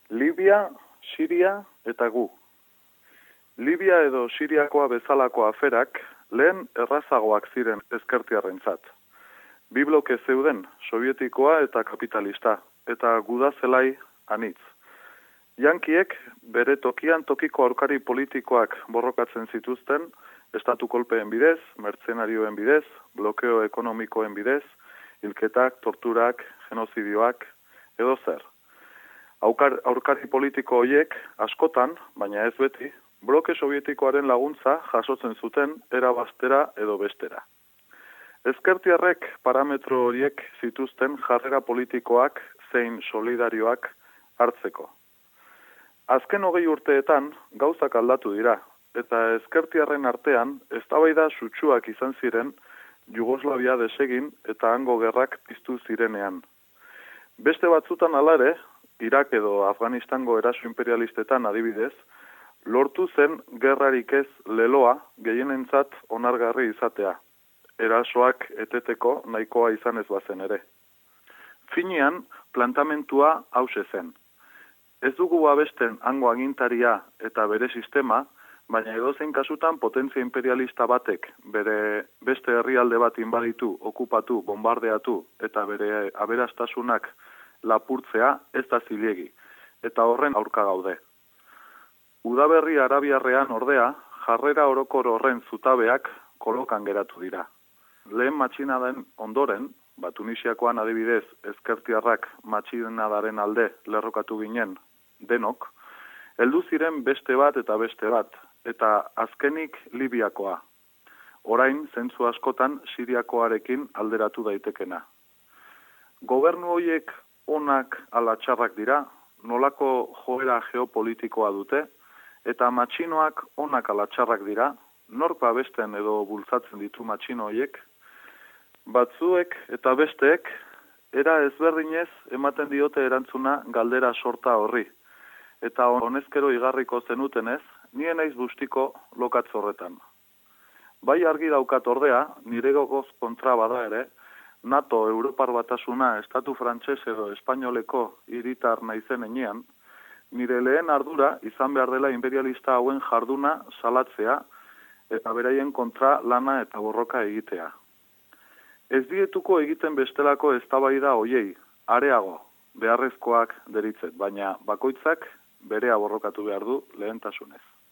Libia, Siria eta gu. Libia edo Siriakoa bezalako aferak lehen errazagoak ziren ezkertiarrentzat. Bi bloke zeuden, sovietikoa eta kapitalista, eta gudazelai anitz. Yankiek bere tokian tokiko aurkari politikoak borrokatzen zituzten, estatu kolpeen bidez, mertzenarioen bidez, blokeo ekonomikoen bidez, hilketak, torturak, genozidioak, edo zer. Aurkari politiko horiek askotan, baina ez beti, bloke sovietikoaren laguntza jasotzen zuten era bastera edo bestera. Ezkertiarrek parametro horiek zituzten jarrera politikoak zein solidarioak hartzeko. Azken 20 urteetan gauzak aldatu dira, eta ezkertiarren artean eztabaida sutsuak izan ziren Jugoslavia desegin eta hango gerrak piztu zirenean. Beste batzutan alare, Irak edo Afganistango eraso imperialistetan adibidez, lortu zen gerrarik ez leloa gehienentzat onargarri izatea. Erasoak eteteko nahikoa izan ez bazen ere. Finean, plantamentua hause zen. Ez dugu babesten hango agintaria eta bere sistema, baina edozein kasutan potentzia imperialista batek bere beste herrialde bat inbaditu, okupatu, bombardeatu eta bere aberastasunak lapurtzea ez da zilegi, eta horren aurka gaude. Udaberri arabiarrean ordea, jarrera orokor horren zutabeak kolokan geratu dira. Lehen matxinaden ondoren, Tunisiakoan adibidez ezkertiarrak matxinadaren alde lerrokatu ginen denok, heldu ziren beste bat, eta azkenik Libiakoa. Orain, zentzu askotan, Siriakoarekin alderatu daitekena. Gobernu horiek onak ala txarrak dira, nolako joera geopolitikoa dute, eta matxinoak onak ala txarrak dira, nork babesten edo bultzatzen ditu matxino horiek, batzuek eta besteek era ezberdinez ematen diote erantzuna galdera sorta horri. Eta honezkero igarriko zenutenez, nien naiz bustiko lokatz horretan. Bai argi daukat ordea, nire gogoz kontra bada ere, NATO, Europar Batasuna, Estatu Frantses edo Espainoleko hiritar naizen enean, nire lehen ardura izan behar dela imperialista hauen jarduna salatzea eta beraien kontra lana eta borroka egitea. Ez dietuko egiten bestelako eztabaida hoiei, areago, beharrezkoak deritzet, baina bakoitzak berea borrokatu behar du lehentasunez.